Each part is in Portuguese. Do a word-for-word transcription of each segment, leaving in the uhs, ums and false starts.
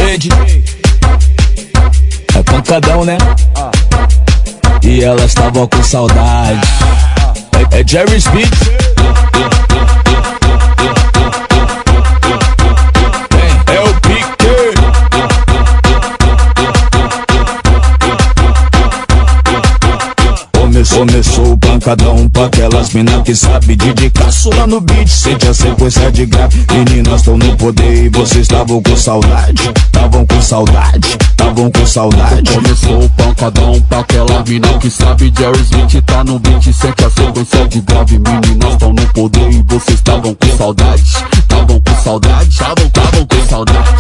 Rede é pancadão, né? E elas estavam com saudade. É, é Jerry Speed. É o Pique. Começou, começou o pancadão pra aquelas mina que sabe dedicar lá no beat, sente a sequência de grave. Meninas tão no poder e vocês estavam com saudade. Tavam com saudade, tavam com saudade. Começou o pancadão pra aquela mina que sabe. Jerry Smith tá no beat, sente a sequência de grave. Meninas tão no poder e vocês estavam com saudade. Tavam com saudade, tavam, tavam com saudade.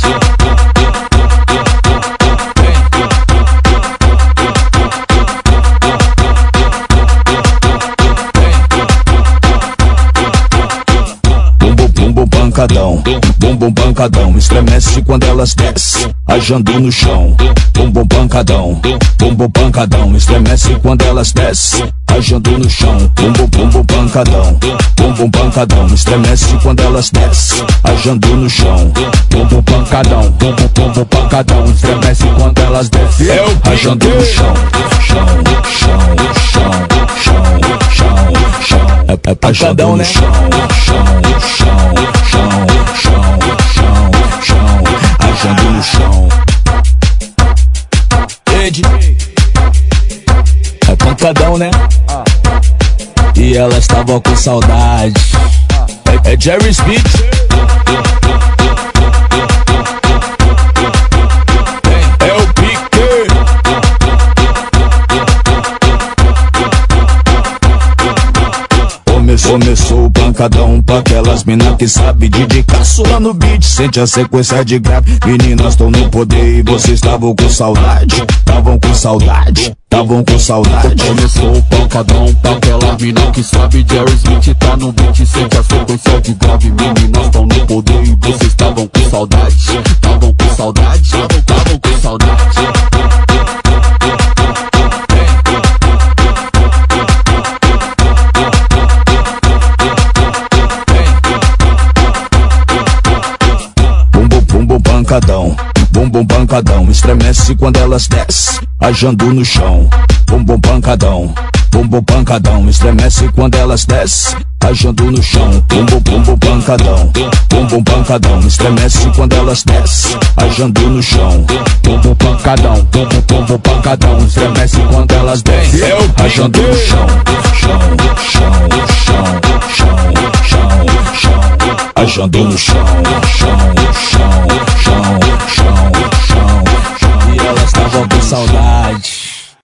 Pancadão, bumbum pancadão, estremece quando elas descem, ajando no chão. Bumbum pancadão, bumbum pancadão, estremece quando elas descem, ajando no chão. Bumbum bumbum pancadão, bumbum pancadão, estremece quando elas descem, ajando no chão. Bumbum pancadão, bumbum bumbum pancadão, estremece quando elas descem, ajando no chão. Chão, chão, chão, chão, chão, chão. É, é pancadão, né? Chão, chão, chão, chão, chão, chão, chão, ajando no chão. Rede é pancadão, né? E elas estavam com saudade. É, é Jerry Speed. É o Pique. Começou o pancadão pra aquelas mina que sabe dedicar lá no beat, sente a sequência de grave. Meninas tão no poder e vocês estavam com saudade. Tavam com saudade, tavam com saudade. Começou o pancadão pra aquela mina que sabe. Jerry Smith tá no beat, sente a sequência de grave. Meninas tão no poder e vocês estavam com saudade. Tavam com saudade, tavam, tavam com saudade. Pancadão, bumbum pancadão, estremece quando elas descem, ajando no chão. Bumbum pancadão, bumbum pancadão, estremece quando elas descem, ajando no chão. Bumbum bumbum pancadão, bumbum pancadão, estremece quando elas descem, ajando no chão. Bumbum pancadão, bumbum bumbum pancadão, estremece quando elas descem, ajando no chão. Chão, chão, chão, chão, chão, chão, ajando no chão. Chão,